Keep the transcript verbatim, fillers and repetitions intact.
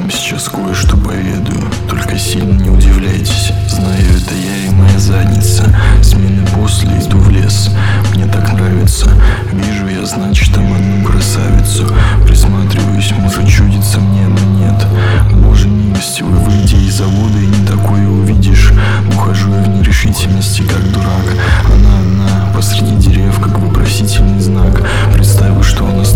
вам сейчас кое-что поведаю. Только сильно не удивляйтесь. Знаю, это я и моя задница. Смены после иду в лес. Мне так нравится. Вижу я, значит, там одну красавицу. Присматриваюсь, может чудится мне, но нет. Боже милостивый, выйди из завода и не такое увидишь. Ухожу я в нерешительности, как дурак. Она одна посреди дерев, как вопросительный знак. Представил, что она